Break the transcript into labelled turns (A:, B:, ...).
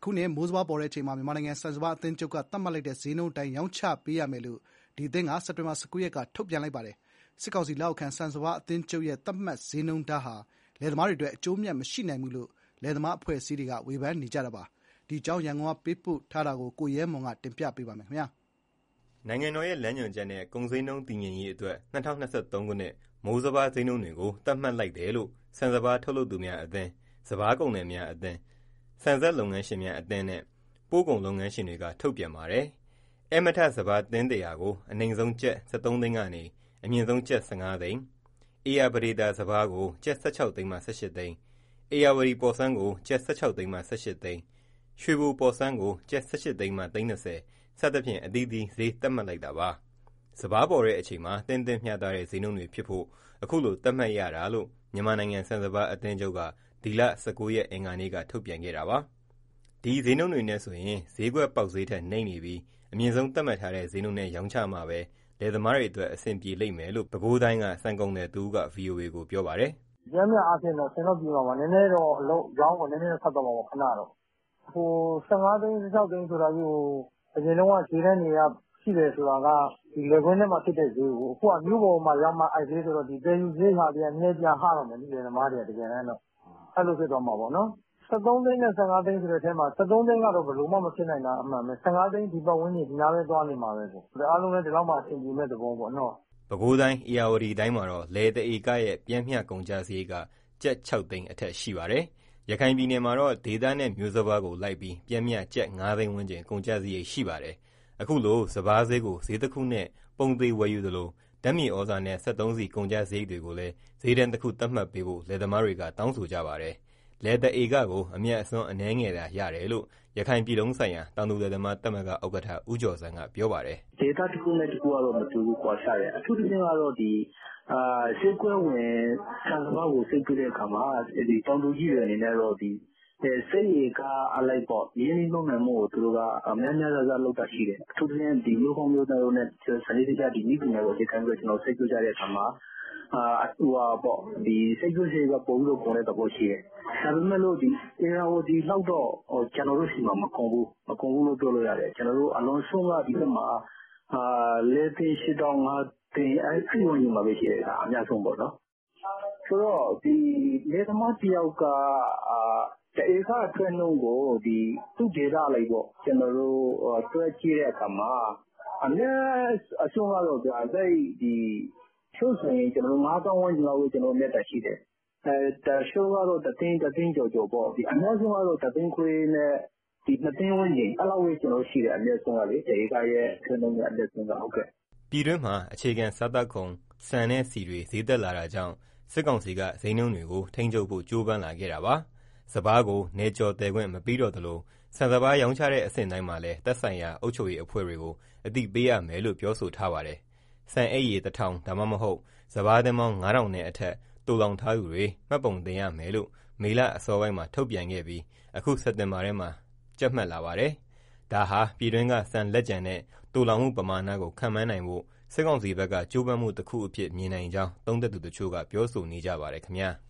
A: အခုနှစ်မိုးစပါးပေါ်တဲ့အချိန်မှာမြန်မာနိုင်ငံဆန်စပါးအသင်းချုပ်ကသတ်မှတ်လိုက်တဲ့ဈေးနှုန်းအတိုင်းရောင်းချပေးရမယ်လို့ဒီအသင်းကစက်တင်ဘာ 19 ရက်ကထုတ်ပြန်လိုက်ပါတယ်။စစ်ကောင်စီလက်အောက်ခံဆန်စပါးအသင်းချုပ်ရဲ့သတ်မှတ်ဈေးနှုန်းထားဟာလယ်သမားတွေအတွက်အကျိုးအမြတ်မရှိနိုင်ဘူးလို့လယ်သမားအဖွဲ့အစည်းတွေကဝေဖန်နေကြတာပါ။ဒီအကြောင်းရန်ကုန်ကပေးပို့ထားတာကိုကိုရဲမွန်ကတင်ပြပေးပါမယ်ခင်ဗျာ
B: ။နိုင်ငံတော်ရဲ့လမ်းညွှန်ချက်နဲ့ကုန်ဈေးနှုန်းတည်ငြိမ်ရေးအတွက်2023ခုနှစ်မိုးစပါးဈေးနှုန်းတွေကိုသတ်မှတ်လိုက်တယ်လို့ဆန်စပါးထုတ်လုပ်သူများအသင်း၊စပါးကုန်သည်များအသင်း၊ဆန်စက်လုပ်ငန်းရှင်များအသင်းနဲ့ပို့ကုန်လုပ်ငန်းရှင်တွေကထုတ်ပြန်ပါတယ်။အဲမထစပါးတင်း100ကိုအနိမ့်ဆုံးကျပ်73သိန်းကနေအမြင့်ဆုံးကျပ်15သိန်း၊ဧရာပဒေသာစပါးကိုကျပ်16သိန်းမှ18သိန်း၊ဧရာဝတီပေါ်ဆန်းကိုကျပ်16သိန်းမှ18သိန်း၊ရွှေဘိုပေါ်ဆန်းကိုကျပ်18သိန်းမှ30စသဖြင့်အသီးသီးဈေးသတ်မှတ်လိုက်တာပါ။စပါးပေါ်တဲ့အချိန်မှာသင့်တင့်မျှတတဲ့ဈေးနှုန်းတွေဖြစ်ဖို့အခုလိုသတ်မှတ်ရတာလို့မြန်မာနိုင်ငံဆန်စပါးအသင်းချုပ်ကဒီလ19ရက်အင်္ဂါနေ့ကထုတ်ပြန်ခဲ့တာပါ။ဒီဈေးနှုန်းတွေနဲ့ဆိုရင်ဈေးကွက်ပေါက်ဈေးထက်နိမ့်နေပြီးအမြင့်ဆုံးသတ်မှတ်ထားတဲ့ဈေးနှုန်းနဲ့ရောင်းချမှာပဲလယ်သမားတွေအတွက်အဆင်ပြေလိမ့်မယ်လို့ပဲခူးတိုင်းကဆန်ကုန်သည်တဦးက VOA ကိုပြောပါတယ်
C: ။"ပျမ်းမျှအားဖြင့်တော့အဆင်တော့ပြေမှာပါ။နည်းနည်းတော့အရောင်းကိုနည်းနည်းတော့ခက်သွားမှာပေါ့ခဏတော့။15သိန်း16သိန်းဆိုတာကြီးကိုအရင်တုန်းကဈေးတန်းတွေကရှိတယ်ဆိုတာကဒီလယ်ကွင်းထဲမှာဖြစ်တဲ့ဈေးကိုအခုကမြို့ပေါ်မှာရောက်မှအဲ့ဈေးဆိုတော့ဒီသယ်ယူစရိတ်ဟာတွေကနည်းနည်းပြန်ဟတော့မယ်လယ်သမားတွေကတကယ်တမ်းတော့အဲ့လိုဖြစ်သွားမှာပေါ့နော်။13သိန်းနဲ့15သိန်းဆိုတဲ့အထဲမှာ13သိန်းကတော့ဘယ်လိုမှမဖြစ်နိုင်တာအမှန်ပဲ။15သိန်းဒီပတ်ဝန်းကျင်ဒီနားပဲသွားနေမှာပဲပေါ့။အားလုံးလည်းဒီလောက်မှအဆင်ပြေမဲ့သဘောပေါ့နော်
B: ။ပဲခူးတိုင်း၊ဧရာဝတီတိုင်းမှာတော့လယ်တဧကရဲ့ပျမ်းမျှကုန်ကျစရိတ်ကကျပ်6သိန်းအထက်ရှိပါတယ်။ရခိုင်ပြည်နယ်မှာတော့ဒေသနဲ့မျိုးစပါးကိုလိုက်ပြီးပျမ်းမျှကျပ်5သိန်းဝန်းကျင်ကုန်ကျစရိတ်ရှိပါတယ်။အခုလိုစပါးဈေးကိုဈေးတခုနဲ့ပုံသေဝယ်ယူသလိုဓာတ်မြေဩဇာနဲ့စက်သုံးဆီကုန်ကျစရိတ်တွေကိုလည်းဈေးတန်းတခုသတ်မှတ်ပေးဖို့လယ်သမားတွေကတောင်းဆိုကြပါတယ်။လယ်တဧကကိုအမြတ်အစွန်းအနည်းငယ်သာရတယ်လို့ရခိုင်ပြည်လုံးဆိုင်ရာတောင်သူလယ်သမားသမဂ္ဂဥက္ကဋ္ဌဦးကျော်ဆန်းကပြောပါတယ်
D: ။"ဒေသတခုနဲ့တခုကတော့မတူဘူးကွာခြားတယ်။အထူးသဖြင့်ကတော့ဈေးကွက်ဝင်ဆန်စပါးကိုစိတ်ပေးတဲ့အခါမှာတောင်သူကြီးတွေအနေနဲ့တော့စက်ရေကအလိုက်ပေါ့ရင်းနှီးမြှုပ်နှံမှုကိုသူတို့ကများများစားစားလုပ်တာရှိတယ်။အထူးသဖြင့်မျိုးကောင်းမျိုးသန့်တို့နဲ့စနစ်တကျနည်းပညာကိုအခြေခံပြီးတော့စိုက်ပျိုးကြတဲ့အခါမှာစိုက်ပျိုးစရိတ်ကပိုပြီးတော့ကုန်တဲ့သဘောရှိတယ်။ဒါပေမဲ့လို့ဧရာဝတီလောက်တော့ကျနော်တို့ဆီမှာမကုန်ဘူးလို့ပြောလို့ရတယ်။ကျနော်တို့အလွန်ဆုံးကဒီဘက်မှာ4သိန်း8သောင်း5သိန်းအဲ့ဒီဝန်းကျင်မှာပဲရှိတယ်အများဆုံးပေါ့နော်။ဆိုတော့လယ်သမားတယောက်ကတဧကအထွက်နှုန်းကိုသူ့ဒေသအလိုက်ပေါ့ကျနော်တို့တွက်ကြည့်တဲ့အခါမှာအမြတ်အစွန်းကတော့တချို့ဆိုရင်ကျနော်တို့5သောင်းဝန်းကျင်လောက်ပဲကျနော်တို့မြတ်တာရှိတယ်။တချို့ကတော့1သိန်းကျော်ပေါ့အများဆုံးကတော့1သိန်းခွဲနဲ့2သိန်းဝန်းကျင်အဲ့လောက်ပဲကျနော်တို့ရှိတယ်အမြတ်ဆုံးကလေတဧကရဲ့ထွက်နှုန်းနဲ့အမြတ်ဆုံးကဟုတ်ကဲ့
B: ။ပြည်တွင်းမှာအခြေခံစားသောက်ကုန်ဆန်နဲ့ဆီတွေဈေးတက်လာတာကြောင့်စစ်ကောင်စီကဈေးနှုန်းတွေကိုထိန်းချုပ်ဖို့ကြိုးပမ်းလာခဲ့တာပါ။စပါးကိုနယ်ကျော်သယ်ခွင့်မပေးတော့သလိုဆန်စပါးရောင်းချတဲ့အဆင့်တိုင်းမှာလည်းသက်ဆိုင်ရာအုပ်ချုပ်ရေးအဖွဲ့တွေကိုအသိပေးရမယ်လို့ပြောဆိုထားပါတယ်။ဆန်အိတ်ရေ1000ဒါမှမဟုတ်စပါးတင်းပေါင်း9000နဲ့အထက်သိုလှောင်ထားသူတွေမှတ်ပုံတင်ရမယ်လို့မေလအစောပိုင်းမှာထုတ်ပြန်ခဲ့ပြီးအခုစက်တင်ဘာထဲမှာကြပ်မတ်လာပါတယ်။ဒါဟာပြည်တွင်းကဆန်လက်ကျန်နဲ့သိုလှောင်မှုပမာဏကိုခန့်မှန်းနိုင်ဖို့စစ်ကောင်စီဘက်ကကြိုးပမ်းမှုတခုအဖြစ်မြင်နိုင်ကြောင်းသုံးသပ်သူတချို့ကပြောဆိုနေကြပါတယ်ခင်ဗျာ။